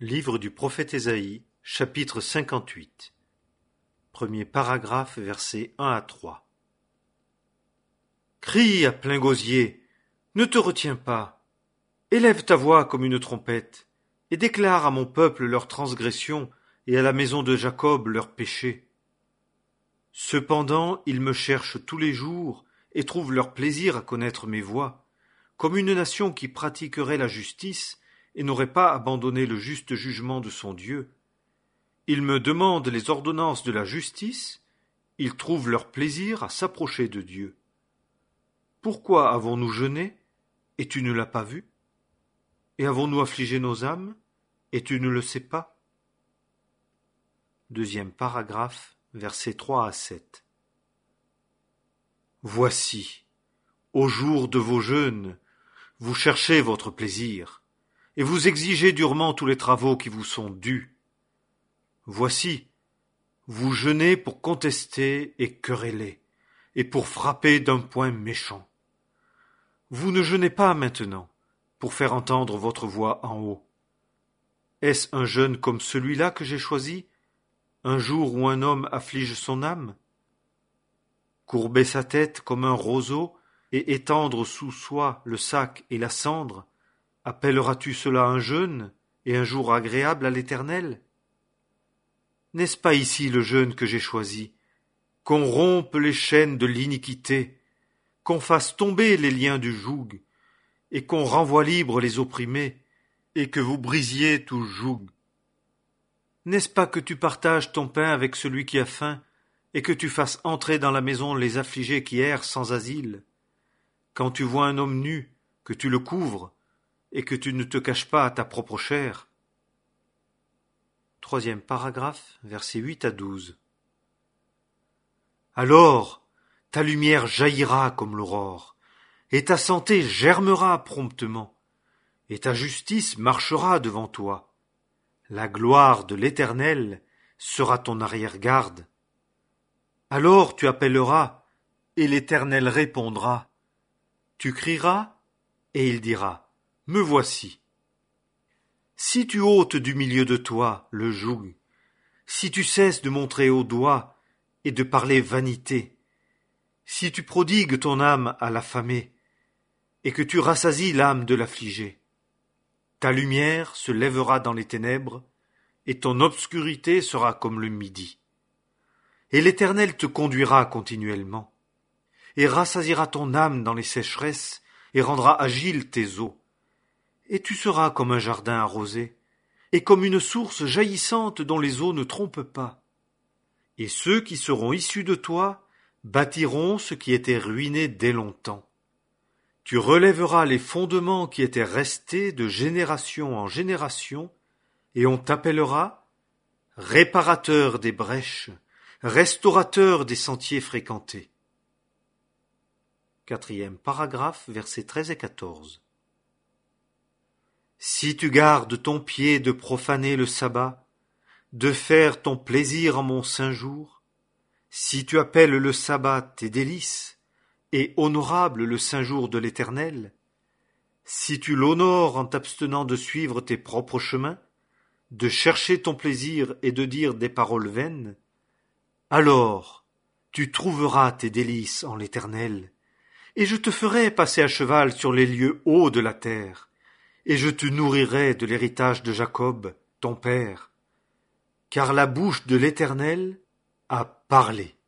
Livre du prophète Ésaïe, chapitre 58. Premier paragraphe, versets 1 à 3. Crie à plein gosier, ne te retiens pas. Élève ta voix comme une trompette, et déclare à mon peuple leurs transgressions et à la maison de Jacob leurs péchés. Cependant, ils me cherchent tous les jours et trouvent leur plaisir à connaître mes voies, comme une nation qui pratiquerait la justice et n'aurait pas abandonné le juste jugement de son Dieu. Ils me demandent les ordonnances de la justice, ils trouvent leur plaisir à s'approcher de Dieu. Pourquoi avons-nous jeûné, et tu ne l'as pas vu? Et avons-nous affligé nos âmes, et tu ne le sais pas? Deuxième paragraphe, versets 3 à 7. Voici, au jour de vos jeûnes, vous cherchez votre plaisir, et vous exigez durement tous les travaux qui vous sont dus. Voici, vous jeûnez pour contester et quereller, et pour frapper d'un poing méchant. Vous ne jeûnez pas maintenant, pour faire entendre votre voix en haut. Est-ce un jeûne comme celui-là que j'ai choisi, un jour où un homme afflige son âme? Courber sa tête comme un roseau, et étendre sous soi le sac et la cendre, appelleras-tu cela un jeûne et un jour agréable à l'Éternel? N'est-ce pas ici le jeûne que j'ai choisi, qu'on rompe les chaînes de l'iniquité, qu'on fasse tomber les liens du joug, et qu'on renvoie libres les opprimés, et que vous brisiez tout joug? N'est-ce pas que tu partages ton pain avec celui qui a faim, et que tu fasses entrer dans la maison les affligés qui errent sans asile? Quand tu vois un homme nu, que tu le couvres, et que tu ne te caches pas à ta propre chair. Troisième paragraphe, versets 8 à 12. Alors, ta lumière jaillira comme l'aurore, et ta santé germera promptement, et ta justice marchera devant toi. La gloire de l'Éternel sera ton arrière-garde. Alors tu appelleras, et l'Éternel répondra. Tu crieras, et il dira, me voici. Si tu ôtes du milieu de toi le joug, si tu cesses de montrer au doigt et de parler vanité, si tu prodigues ton âme à l'affamé, et que tu rassasies l'âme de l'affligé, ta lumière se lèvera dans les ténèbres, et ton obscurité sera comme le midi. Et l'Éternel te conduira continuellement, et rassasiera ton âme dans les sécheresses, et rendra agiles tes eaux. Et tu seras comme un jardin arrosé, et comme une source jaillissante dont les eaux ne trompent pas. Et ceux qui seront issus de toi bâtiront ce qui était ruiné dès longtemps. Tu relèveras les fondements qui étaient restés de génération en génération, et on t'appellera réparateur des brèches, restaurateur des sentiers fréquentés. Quatrième paragraphe, versets 13 et 14. Si tu gardes ton pied de profaner le sabbat, de faire ton plaisir en mon saint jour, si tu appelles le sabbat tes délices, et honorable le saint jour de l'Éternel, si tu l'honores en t'abstenant de suivre tes propres chemins, de chercher ton plaisir et de dire des paroles vaines, alors tu trouveras tes délices en l'Éternel, et je te ferai passer à cheval sur les lieux hauts de la terre, et je te nourrirai de l'héritage de Jacob, ton père, car la bouche de l'Éternel a parlé.